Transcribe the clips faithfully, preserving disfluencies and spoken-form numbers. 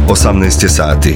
osamnaest je sati.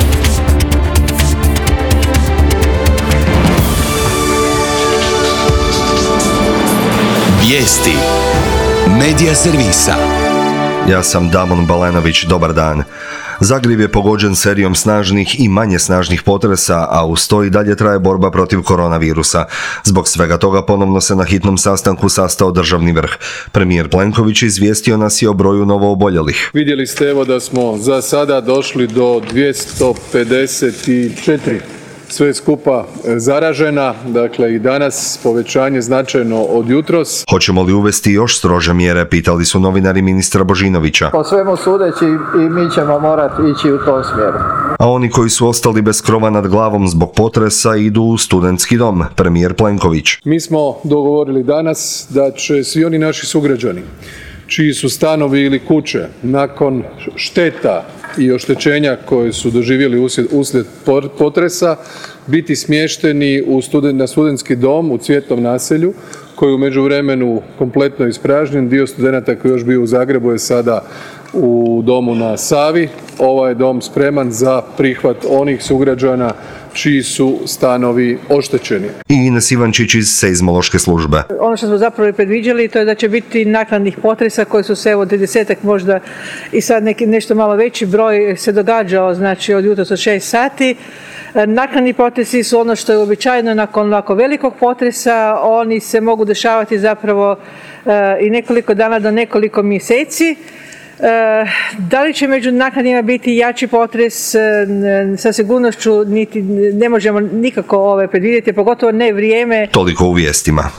Vijesti Medija servisa. Ja sam Damon Balenović, dobar dan. Zagreb je pogođen serijom snažnih i manje snažnih potresa, a uz to i dalje traje borba protiv koronavirusa. Zbog svega toga ponovno se na hitnom sastanku sastao državni vrh. Premijer Plenković izvijestio nas i o broju novooboljelih. Vidjeli ste evo da smo za sada došli do dvjesto pedeset četiri sve skupa zaražena, dakle i danas povećanje značajno od jutros. Hoćemo li uvesti još strože mjere, pitali su novinari ministra Božinovića. Po svemu sudeći i mi ćemo morati ići u tom smjeru. A oni koji su ostali bez krova nad glavom zbog potresa idu u studentski dom, premijer Plenković. Mi smo dogovorili danas da će svi oni naši sugrađani čiji su stanovi ili kuće nakon šteta i oštećenja koje su doživjeli uslijed, uslijed potresa biti smješteni u studen, na studentski dom u Cvjetnom naselju koji je u međuvremenu kompletno ispražnjen. Dio studenata koji je još bio u Zagrebu je sada u domu na Savi. Ovaj je dom spreman za prihvat onih sugrađana čiji su stanovi oštećeni. I Ines Ivančić iz seizmološke službe. Ono što smo zapravo predviđali to je da će biti naknadnih potresa koji su se evo tridesetak možda i sad neki nešto malo veći broj se događao, znači od jutros od šest sati. Naknadni potresi su ono što je uobičajeno nakon ovako velikog potresa, oni se mogu dešavati zapravo i nekoliko dana do nekoliko mjeseci. Da li će među naknadnima biti jači potres, sa sigurnošću niti ne možemo nikako ove predvidjeti, pogotovo ne vrijeme. Toliko u vijestima.